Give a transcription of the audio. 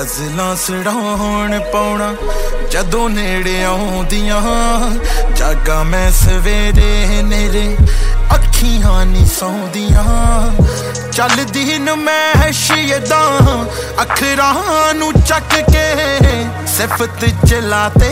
गज़लां सड़ाउण पाउणा जदों नेड़े आउंदियां जागा मैं सवेरे नेरे अखियां नी सौंदियां चलदी नमैश यदां अखरां नू चक के सिफत चलाते